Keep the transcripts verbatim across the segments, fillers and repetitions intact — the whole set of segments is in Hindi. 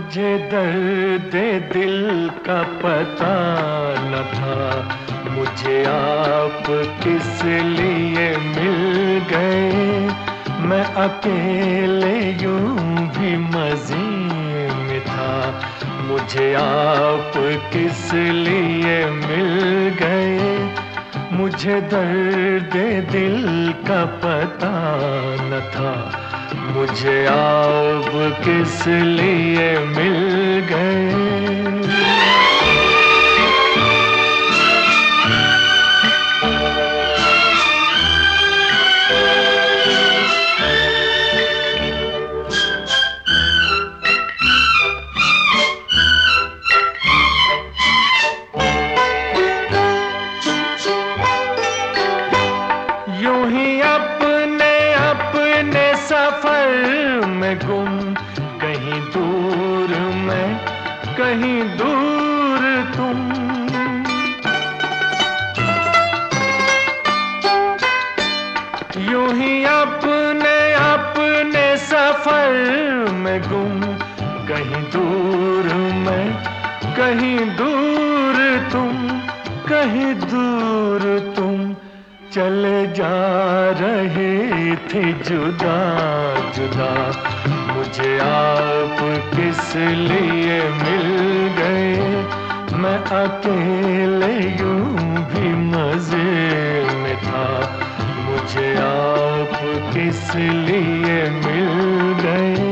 मुझे दर्द दिल का पता न था, मुझे आप किस लिए मिल गए। मैं अकेले यूं भी मज़े में था, मुझे आप किस लिए मिल गए। मुझे दर्द दिल का पता न था, मुझे आप किस लिए मिल गए। यूं ही अपने अपने सफर में गुम, कहीं दूर मैं कहीं दूर तुम। यूं ही अपने अपने सफर में गुम, कहीं दूर मैं कहीं दूर तुम, कहीं दूर तुम। चले जा रहे थे जुदा जुदा, मुझे आप किस लिए मिल गए। मैं अकेले यूं भी मज़े में था, मुझे आप किस लिए मिल गए।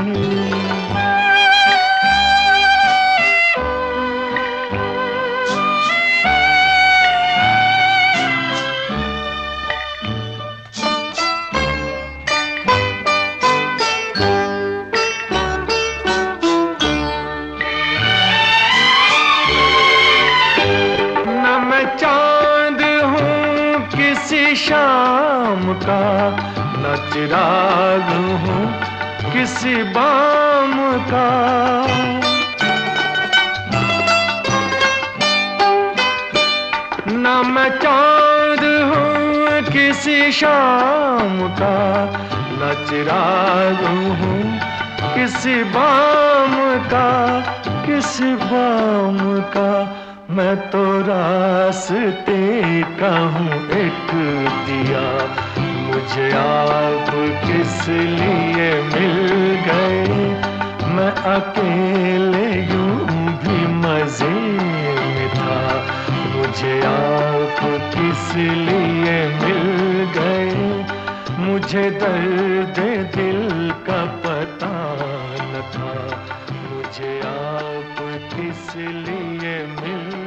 चांद हूँ किसी शाम का, न चिराग हूँ किसी बाम का। न मैं चांद हूँ किसी शाम का, न चिराग हूँ किसी बाम का, किसी बाम का। मैं तो रास्ते का हूँ एक दिया, मुझे आप किस लिए मिल गए। मैं अकेले यूं भी मज़े में था, मुझे आप किस लिए मिल गए। मुझे दर्द दिल का पता न था, मुझे आप किस लिए मिल